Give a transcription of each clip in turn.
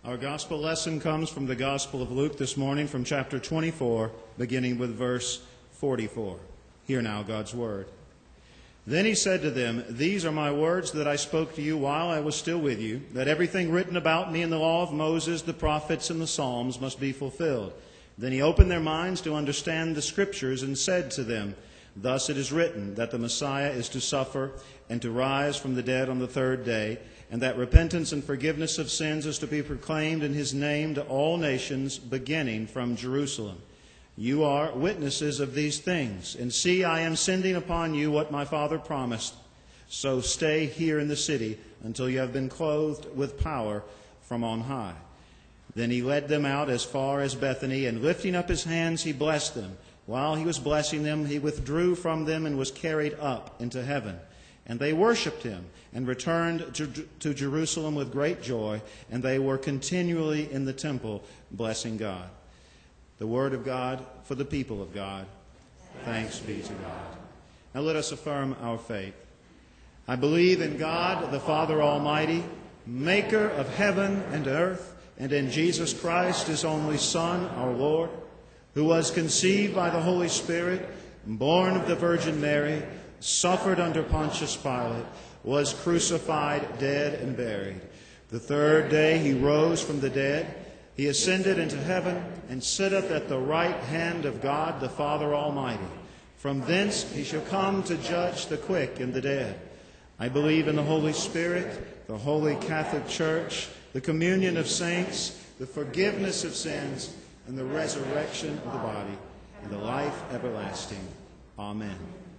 Our gospel lesson comes from the Gospel of Luke this morning from chapter 24, beginning with verse 44. Hear now God's word. Then he said to them, "These are my words that I spoke to you while I was still with you, that everything written about me in the law of Moses, the prophets, and the Psalms must be fulfilled." Then he opened their minds to understand the Scriptures and said to them, "Thus it is written that the Messiah is to suffer and to rise from the dead on the third day, and that repentance and forgiveness of sins is to be proclaimed in his name to all nations, beginning from Jerusalem. You are witnesses of these things. And see, I am sending upon you what my Father promised. So stay here in the city until you have been clothed with power from on high." Then he led them out as far as Bethany, and lifting up his hands, he blessed them. While he was blessing them, he withdrew from them and was carried up into heaven. And they worshipped him and returned to Jerusalem with great joy, and they were continually in the temple blessing God. The word of God for the people of God. Thanks be to God. Now let us affirm our faith. I believe in God, the Father Almighty, maker of heaven and earth, and in Jesus Christ, his only Son, our Lord, who was conceived by the Holy Spirit, born of the Virgin Mary, suffered under Pontius Pilate, was crucified, dead, and buried. The third day he rose from the dead. He ascended into heaven and sitteth at the right hand of God the Father Almighty. From thence he shall come to judge the quick and the dead. I believe in the Holy Spirit, the Holy Catholic Church, the communion of saints, the forgiveness of sins, and the resurrection of the body, and the life everlasting. Amen.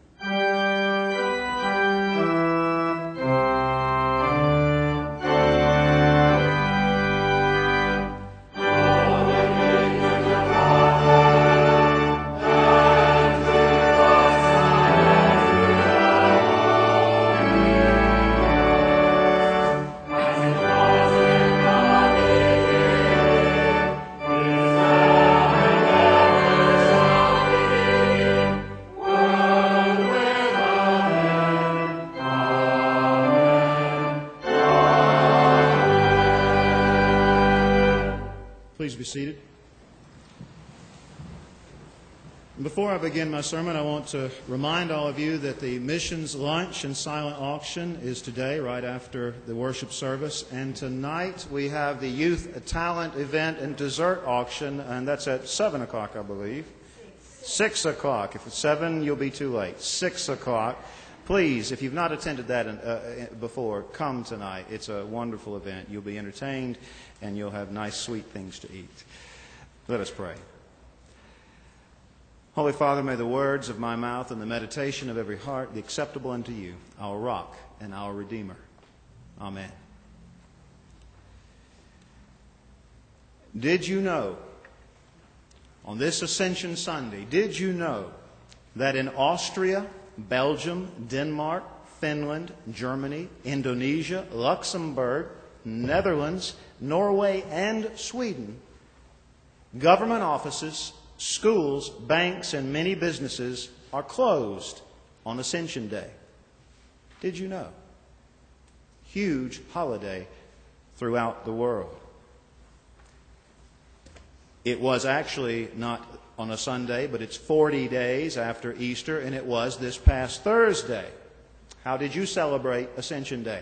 Please be seated. Before I begin my sermon, I want to remind all of you that the missions lunch and silent auction is today, right after the worship service. And tonight we have the youth talent event and dessert auction, and that's at 7 o'clock, I believe. 6 o'clock. If it's 7, you'll be too late. 6 o'clock. Please, if you've not attended that before, come tonight. It's a wonderful event. You'll be entertained, and you'll have nice, sweet things to eat. Let us pray. Holy Father, may the words of my mouth and the meditation of every heart be acceptable unto you, our rock and our Redeemer. Amen. Did you know, on this Ascension Sunday, did you know that in Austria, Belgium, Denmark, Finland, Germany, Indonesia, Luxembourg, Netherlands, Norway, and Sweden, government offices, schools, banks, and many businesses are closed on Ascension Day? Did you know? Huge holiday throughout the world. It was actually not on a Sunday, but it's 40 days after Easter, and it was this past Thursday. How did you celebrate Ascension Day?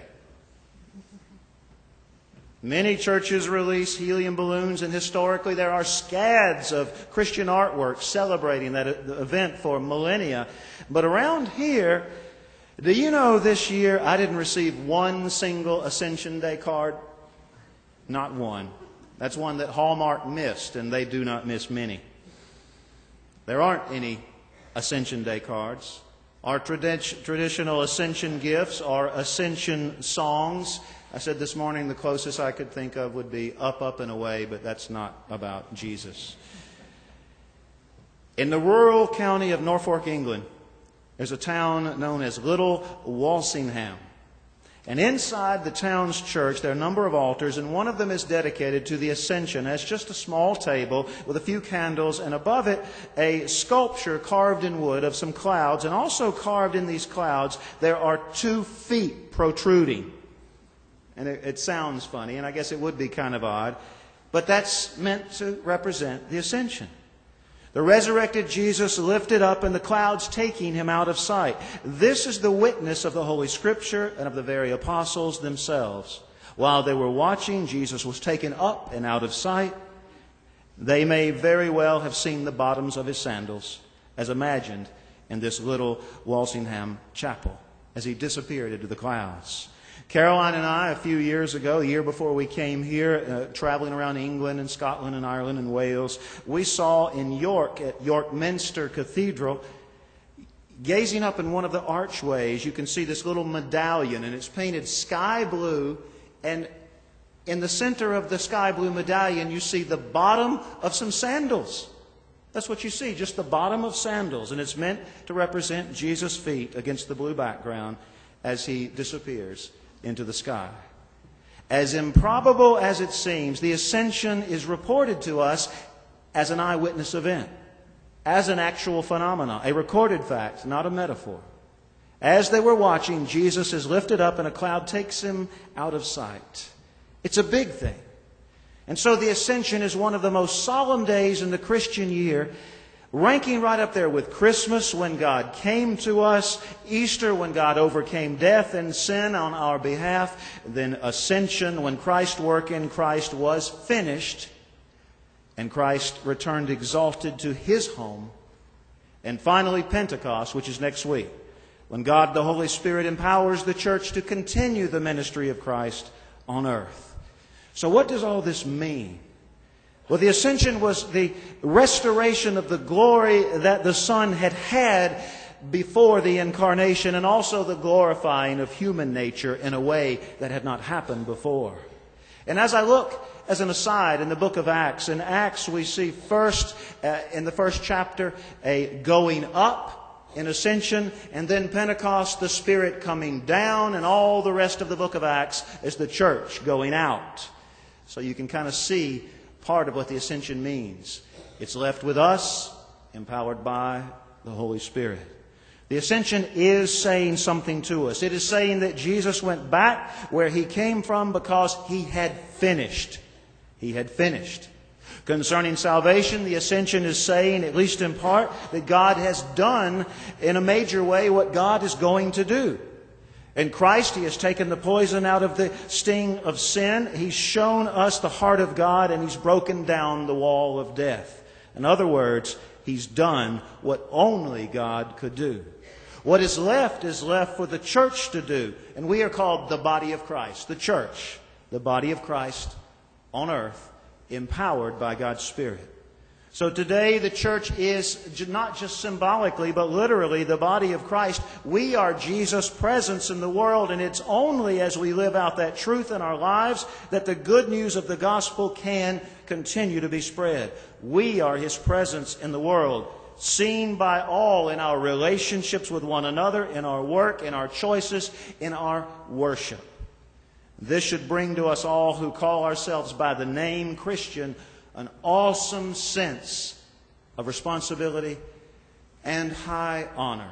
Many churches release helium balloons, and historically there are scads of Christian artwork celebrating that event for millennia. But around here, do you know this year I didn't receive one single Ascension Day card? Not one. That's one that Hallmark missed, and they do not miss many. There aren't any Ascension Day cards. Our traditional Ascension gifts are Ascension songs. I said this morning the closest I could think of would be Up, Up, and Away, but that's not about Jesus. In the rural county of Norfolk, England, there's a town known as Little Walsingham. And inside the town's church, there are a number of altars, and one of them is dedicated to the Ascension. It's just a small table with a few candles, and above it, a sculpture carved in wood of some clouds. And also carved in these clouds, there are 2 feet protruding. And it sounds funny, and I guess it would be kind of odd, but that's meant to represent the ascension. The resurrected Jesus lifted up and the clouds taking him out of sight. This is the witness of the Holy Scripture and of the very apostles themselves. While they were watching, Jesus was taken up and out of sight. They may very well have seen the bottoms of his sandals, as imagined in this little Walsingham chapel, as he disappeared into the clouds. Caroline and I, a few years ago, the year before we came here, traveling around England and Scotland and Ireland and Wales, we saw in York, at York Minster Cathedral, gazing up in one of the archways, you can see this little medallion, and it's painted sky blue, and in the center of the sky blue medallion, you see the bottom of some sandals. That's what you see, just the bottom of sandals, and it's meant to represent Jesus' feet against the blue background as he disappears into the sky. As improbable as it seems, the ascension is reported to us as an eyewitness event, as an actual phenomenon, a recorded fact, not a metaphor. As they were watching, Jesus is lifted up and a cloud takes him out of sight. It's a big thing. And so the ascension is one of the most solemn days in the Christian year, ranking right up there with Christmas, when God came to us, Easter, when God overcame death and sin on our behalf, then Ascension, when Christ's work in Christ was finished, and Christ returned exalted to his home, and finally Pentecost, which is next week, when God the Holy Spirit empowers the church to continue the ministry of Christ on earth. So what does all this mean? Well, the ascension was the restoration of the glory that the Son had before the incarnation, and also the glorifying of human nature in a way that had not happened before. And as I look, as an aside, in the book of Acts, in Acts we see first, in the first chapter, a going up in ascension, and then Pentecost, the Spirit coming down, and all the rest of the book of Acts is the church going out. So you can kind of see part of what the ascension means. It's left with us, empowered by the Holy Spirit. The ascension is saying something to us. It is saying that Jesus went back where he came from because he had finished. He had finished. Concerning salvation, the ascension is saying, at least in part, that God has done in a major way what God is going to do. In Christ, he has taken the poison out of the sting of sin. He's shown us the heart of God, and he's broken down the wall of death. In other words, he's done what only God could do. What is left for the church to do. And we are called the body of Christ, the church, the body of Christ on earth, empowered by God's Spirit. So today the church is not just symbolically, but literally the body of Christ. We are Jesus' presence in the world, and it's only as we live out that truth in our lives that the good news of the gospel can continue to be spread. We are his presence in the world, seen by all in our relationships with one another, in our work, in our choices, in our worship. This should bring to us all who call ourselves by the name Christian an awesome sense of responsibility and high honor.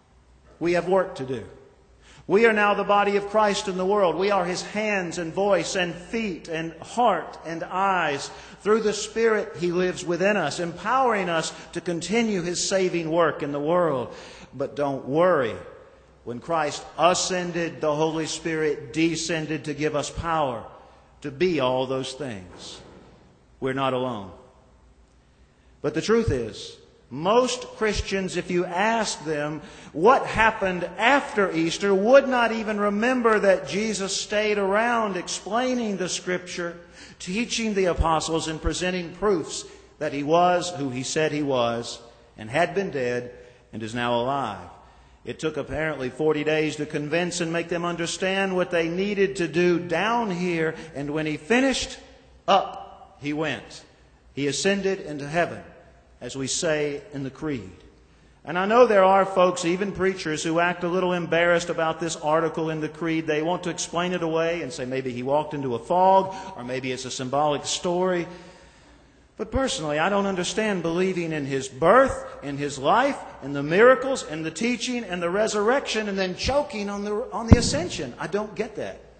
We have work to do. We are now the body of Christ in the world. We are his hands and voice and feet and heart and eyes. Through the Spirit, he lives within us, empowering us to continue his saving work in the world. But don't worry. When Christ ascended, the Holy Spirit descended to give us power to be all those things. We're not alone. But the truth is, most Christians, if you ask them what happened after Easter, would not even remember that Jesus stayed around explaining the Scripture, teaching the apostles, and presenting proofs that he was who he said he was, and had been dead, and is now alive. It took apparently 40 days to convince and make them understand what they needed to do down here, and when he finished, up he went. He ascended into heaven, as we say in the Creed. And I know there are folks, even preachers, who act a little embarrassed about this article in the Creed. They want to explain it away and say maybe he walked into a fog, or maybe it's a symbolic story. But personally, I don't understand believing in his birth, in his life, in the miracles, and the teaching, and the resurrection, and then choking on the ascension. I don't get that.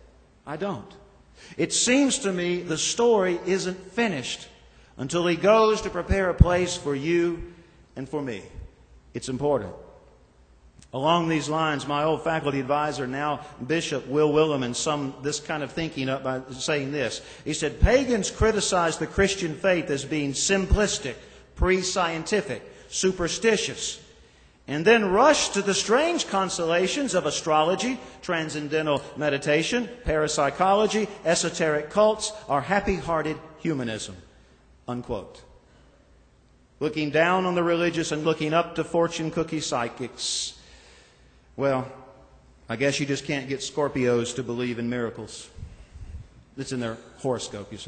I don't. It seems to me the story isn't finished until He goes to prepare a place for you and for me. It's important. Along these lines, my old faculty advisor, now Bishop Will Willimon, summed this kind of thinking up by saying this. He said, pagans criticize the Christian faith as being simplistic, pre-scientific, superstitious, and then rush to the strange consolations of astrology, transcendental meditation, parapsychology, esoteric cults, or happy-hearted humanism. Unquote. Looking down on the religious and looking up to fortune cookie psychics. Well, I guess you just can't get Scorpios to believe in miracles. It's in their horoscope, you see.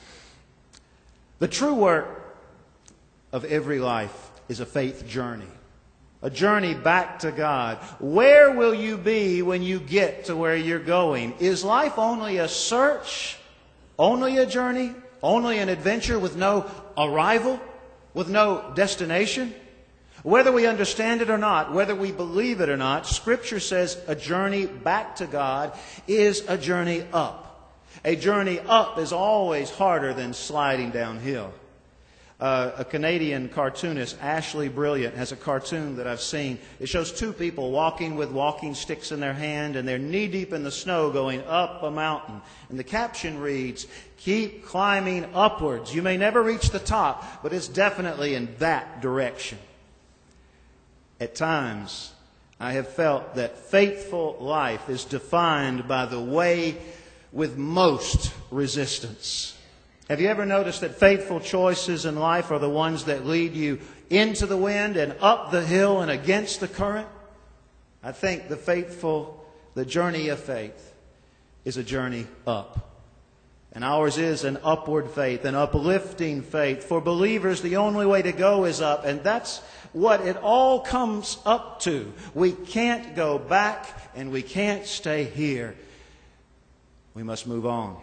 The true work of every life is a faith journey. A journey back to God. Where will you be when you get to where you're going? Is life only a search? Only a journey? Only an adventure with no arrival? With no destination? Whether we understand it or not, whether we believe it or not, Scripture says a journey back to God is a journey up. A journey up is always harder than sliding downhill. A Canadian cartoonist, Ashley Brilliant, has a cartoon that I've seen. It shows two people walking with walking sticks in their hand, and they're knee-deep in the snow going up a mountain. And the caption reads, "Keep climbing upwards. You may never reach the top, but it's definitely in that direction." At times, I have felt that faithful life is defined by the way with most resistance. Have you ever noticed that faithful choices in life are the ones that lead you into the wind and up the hill and against the current? I think the journey of faith is a journey up. And ours is an upward faith, an uplifting faith. For believers, the only way to go is up. And that's what it all comes up to. We can't go back and we can't stay here. We must move on.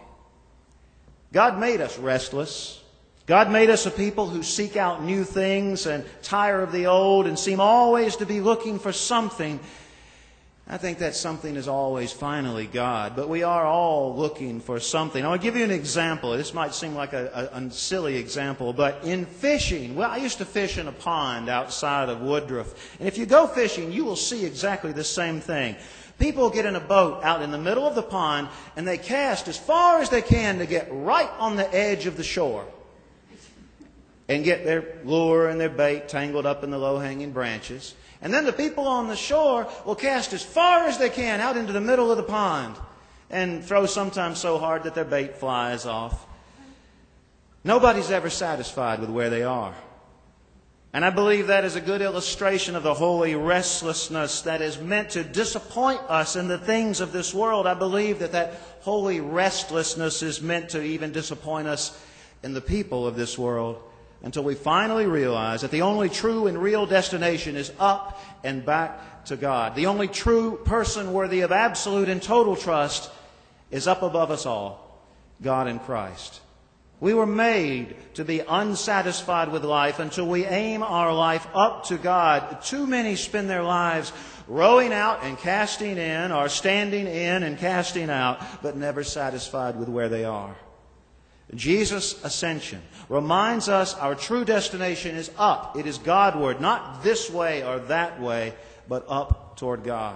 God made us restless. God made us a people who seek out new things and tire of the old and seem always to be looking for something. I think that something is always finally God, but we are all looking for something. I'll give you an example. This might seem like a silly example, but in fishing, well, I used to fish in a pond outside of Woodruff. And if you go fishing, you will see exactly the same thing. People get in a boat out in the middle of the pond, and they cast as far as they can to get right on the edge of the shore and get their lure and their bait tangled up in the low-hanging branches. And then the people on the shore will cast as far as they can out into the middle of the pond and throw sometimes so hard that their bait flies off. Nobody's ever satisfied with where they are. And I believe that is a good illustration of the holy restlessness that is meant to disappoint us in the things of this world. I believe that holy restlessness is meant to even disappoint us in the people of this world until we finally realize that the only true and real destination is up and back to God. The only true person worthy of absolute and total trust is up above us all, God in Christ. We were made to be unsatisfied with life until we aim our life up to God. Too many spend their lives rowing out and casting in, or standing in and casting out, but never satisfied with where they are. Jesus' ascension reminds us our true destination is up. It is Godward, not this way or that way, but up toward God.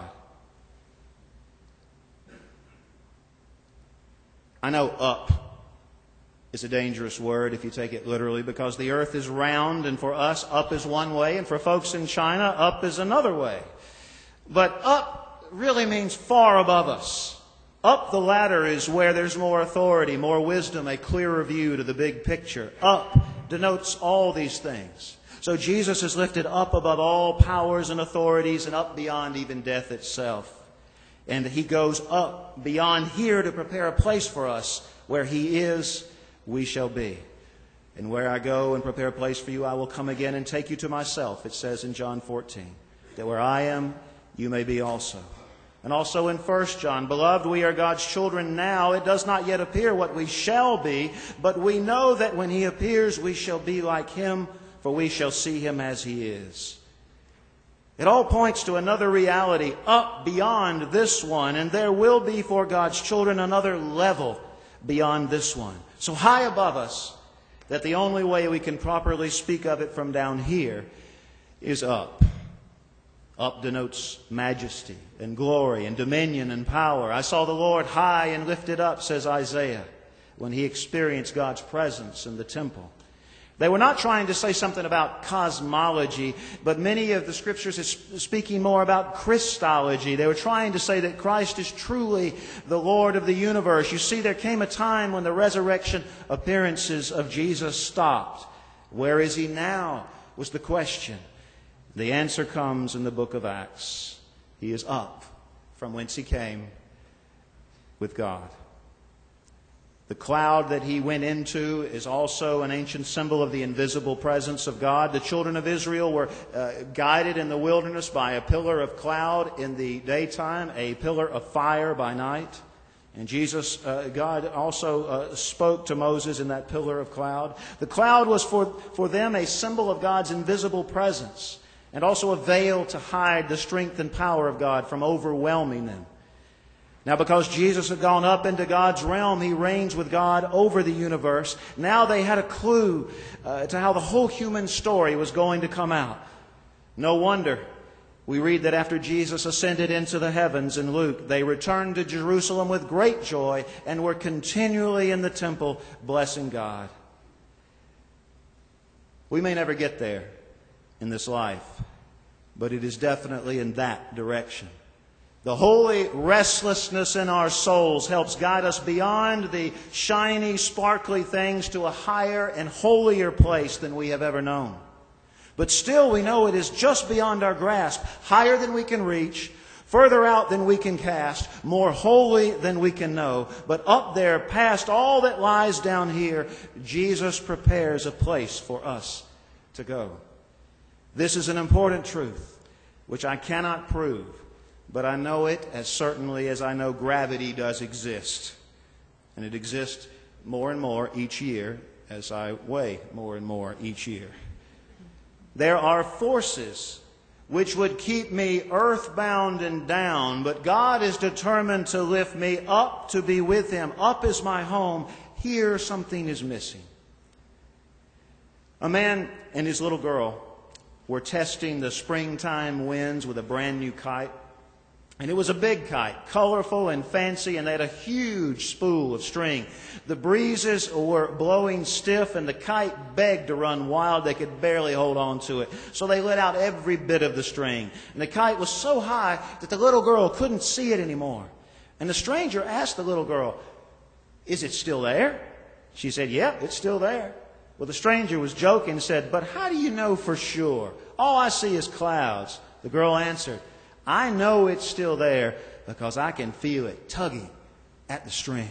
I know up is a dangerous word if you take it literally, because the earth is round, and for us, up is one way, and for folks in China, up is another way. But up really means far above us. Up the ladder is where there's more authority, more wisdom, a clearer view to the big picture. Up denotes all these things. So Jesus is lifted up above all powers and authorities and up beyond even death itself. And He goes up beyond here to prepare a place for us. Where He is, we shall be. And where I go and prepare a place for you, I will come again and take you to myself, it says in John 14. That where I am, you may be also. And also in 1 John, beloved, we are God's children now. It does not yet appear what we shall be, but we know that when He appears, we shall be like Him, for we shall see Him as He is. It all points to another reality up beyond this one, and there will be for God's children another level beyond this one. So high above us that the only way we can properly speak of it from down here is up. Up denotes majesty and glory and dominion and power. I saw the Lord high and lifted up, says Isaiah, when he experienced God's presence in the temple. They were not trying to say something about cosmology, but many of the scriptures is speaking more about Christology. They were trying to say that Christ is truly the Lord of the universe. You see, there came a time when the resurrection appearances of Jesus stopped. Where is he now, was the question. The answer comes in the book of Acts. He is up from whence he came with God. The cloud that he went into is also an ancient symbol of the invisible presence of God. The children of Israel were guided in the wilderness by a pillar of cloud in the daytime, a pillar of fire by night. And God also spoke to Moses in that pillar of cloud. The cloud was for them a symbol of God's invisible presence, and also a veil to hide the strength and power of God from overwhelming them. Now, because Jesus had gone up into God's realm, he reigns with God over the universe. Now they had a clue to how the whole human story was going to come out. No wonder we read that after Jesus ascended into the heavens in Luke, they returned to Jerusalem with great joy and were continually in the temple blessing God. We may never get there in this life, but it is definitely in that direction. The holy restlessness in our souls helps guide us beyond the shiny, sparkly things to a higher and holier place than we have ever known. But still we know it is just beyond our grasp, higher than we can reach, further out than we can cast, more holy than we can know. But up there, past all that lies down here, Jesus prepares a place for us to go. This is an important truth, which I cannot prove, but I know it as certainly as I know gravity does exist. And it exists more and more each year as I weigh more and more each year. There are forces which would keep me earthbound and down, but God is determined to lift me up to be with Him. Up is my home. Here something is missing. A man and his little girl were testing the springtime winds with a brand new kite. And it was a big kite, colorful and fancy, and they had a huge spool of string. The breezes were blowing stiff, and the kite begged to run wild. They could barely hold on to it. So they let out every bit of the string. And the kite was so high that the little girl couldn't see it anymore. And the stranger asked the little girl, "Is it still there?" She said, "Yep, it's still there." Well, the stranger was joking and said, "But how do you know for sure? All I see is clouds." The girl answered, "I know it's still there because I can feel it tugging at the string."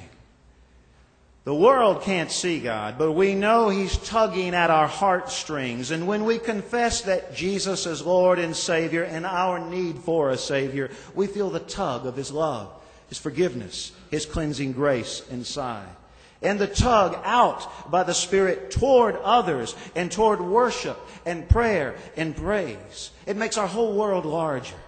The world can't see God, but we know He's tugging at our heartstrings. And when we confess that Jesus is Lord and Savior and our need for a Savior, we feel the tug of His love, His forgiveness, His cleansing grace inside. And the tug out by the Spirit toward others and toward worship and prayer and praise. It makes our whole world larger.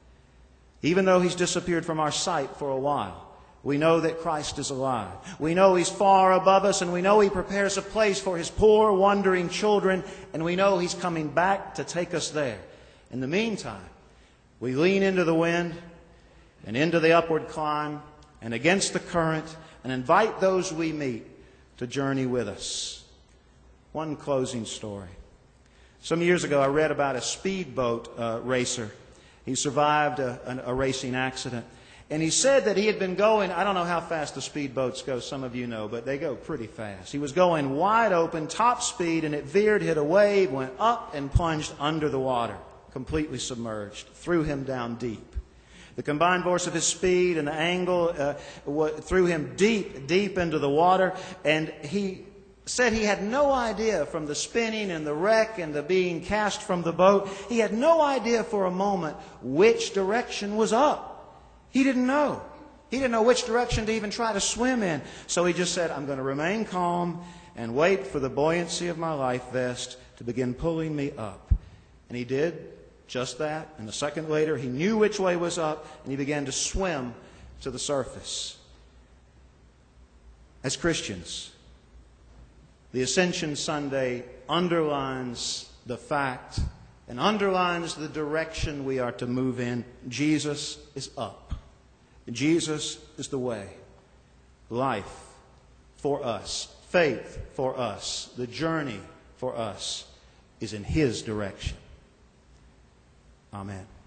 Even though He's disappeared from our sight for a while, we know that Christ is alive. We know He's far above us, and we know He prepares a place for His poor, wandering children, and we know He's coming back to take us there. In the meantime, we lean into the wind and into the upward climb and against the current and invite those we meet to journey with us. One closing story. Some years ago, I read about a speedboat racer. He survived a racing accident. And he said that he had been going, I don't know how fast the speedboats go, some of you know, but they go pretty fast. He was going wide open, top speed, and it veered, hit a wave, went up, and plunged under the water, completely submerged, threw him down deep. The combined force of his speed and the angle threw him deep into the water, and he said he had no idea from the spinning and the wreck and the being cast from the boat, he had no idea for a moment which direction was up. He didn't know. He didn't know which direction to even try to swim in. So he just said, "I'm going to remain calm and wait for the buoyancy of my life vest to begin pulling me up." And he did just that. And a second later, he knew which way was up, and he began to swim to the surface. As Christians, the Ascension Sunday underlines the fact and underlines the direction we are to move in. Jesus is up. Jesus is the way. Life for us, faith for us, the journey for us is in His direction. Amen.